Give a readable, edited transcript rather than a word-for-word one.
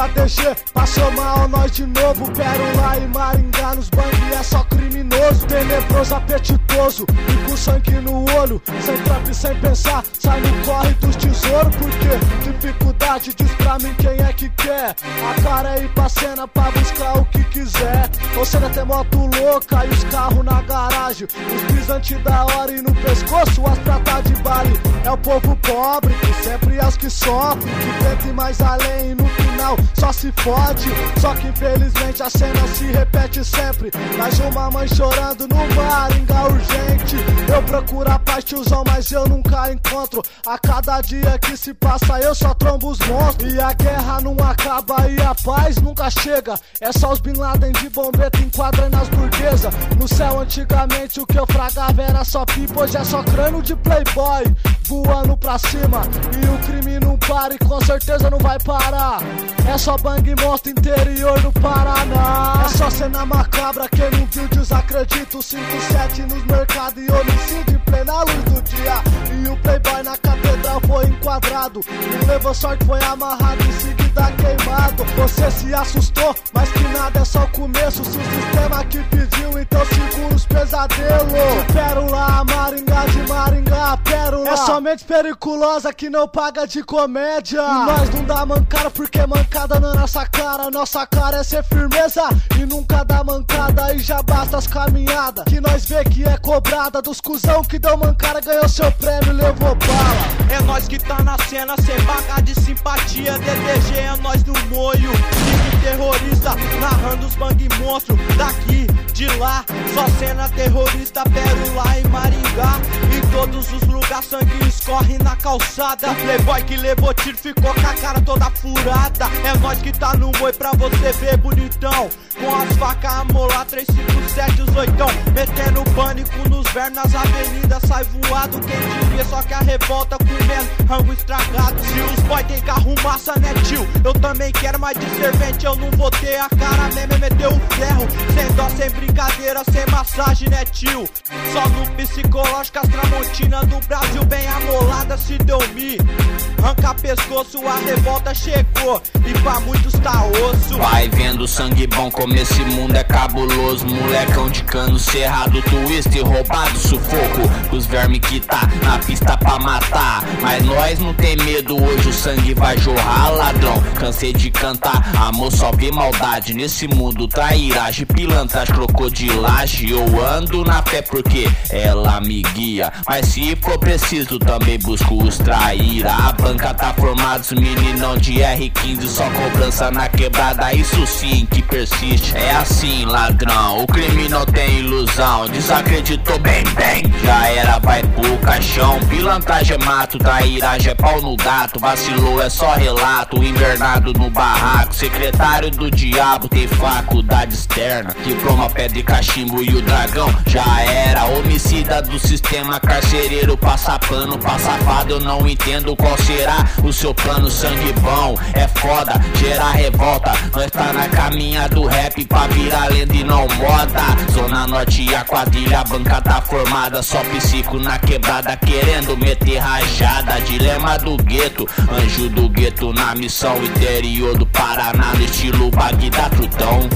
DG, passou mal nós de novo. Pérola e Maringá nos bang é só criminoso. Tenebroso, apetitoso e com sangue no olho. Sem trap, sem pensar, sai no corre dos tesouros. Porque dificuldade diz pra mim quem é que quer. A cara é ir pra cena pra buscar o que quiser. Você ainda tem moto louca e os carros na garagem. Os brisantes da hora e no pescoço as pratas de Bali. É o povo pobre que sempre é os que sofrem, que tenta ir mais além e no final só se fode. Só que infelizmente a cena se repete sempre. Mais uma mãe chorando no Maringá urgente. Eu procuro a paz, tiozão, mas eu nunca encontro. A cada dia que se passa eu só trombo os monstros. E a guerra não acaba e a paz nunca chega. É só os Bin Laden de bombeta enquadram nas burguesas. No céu antigamente o que eu fragava era só pipa, hoje é só crânio de playboy voando pra cima. E o crime não para e com certeza não vai parar. É só bang monstro interior do Paraná. É só cena macabra, quem não viu desacredita. 5-7 nos mercados e homicídio em plena luz do dia. E o playboy na catedral foi enquadrado. Não levou sorte, foi amarrado em seguida queimado. Você se assustou, mas que nada é só o começo. Se o sistema que pediu, então segura os pesadelos. De Pérola, Maringá, de Maringá, Pérola. É somente periculosa que não paga de comédia. E nós não dá mancada porque mancada na nossa cara. Nossa cara é ser firmeza e nunca dá mancada. E já basta as caminhadas que nós vê que é cobrada. Dos cuzão que deu mancada, ganhou seu prêmio, levou bala. É nós que tá na cena, sem vaga de simpatia. DDG é nós no moio, time terrorista, narrando os bang monstro daqui, de lá. Só cena terrorista, Pérola e Maringá. Em todos os lugares sangue escorre na calçada. Playboy que levou tiro ficou com a cara toda furada. É nós que tá no boi pra você ver bonitão. Com as facas amolar, 357 os oitão. Metendo pânico nos vermes nas avenidas, sai voado. Quem diria, só que a revolta comendo rango estragado. Se os boy tem carro massa, né tio? Eu também quero, mas de servente eu não vou ter. A cara mesmo é meter o ferro, sem dó, sem brincadeira, sem massagem, né tio? Só no psicológico, as tramontinas do Brasil bem amolada. Se deu mi, arranca pescoço, a revolta chegou e pra muitos tá osso. Vai vendo sangue bom como esse mundo é cabuloso. Molecão de cano cerrado, twist, roubado, sufoco. Os vermes que tá na pista pra matar. Mas nós não tem medo, hoje o sangue vai jorrar, ladrão. Cansei de cantar, amor só vê maldade. Nesse mundo trairagem, pilantragem, crocodilagem. Eu ando na fé porque ela me guia. Mas se for preciso também busco os traíra. A banca tá formada, os meninão de R15. Só cobrança na quebrada, isso sim que persiste. É assim, ladrão, o crime não tem ilusão. Desacreditou bem, já era, vai pro caixão. Pilantragem é mato, trairagem é pau no gato. Vacilou é só relato, invernado no barraco. Secretário do diabo tem faculdade externa. Diploma, pedra e cachimbo e o dragão já era. Homicida do sistema carcereiro, passa pano pra safado. Eu não entendo qual será o seu plano. Sangue bom é foda, gera revolta. Nós tá na caminha do rap pra virar lenda e não moda. Zona Norte e a quadrilha, a banca tá formada. Só psico na quebrada querendo meter rajada. Dilema do gueto, anjo do gueto na missão. Interior do Paraná no estilo Bagdá Trutão.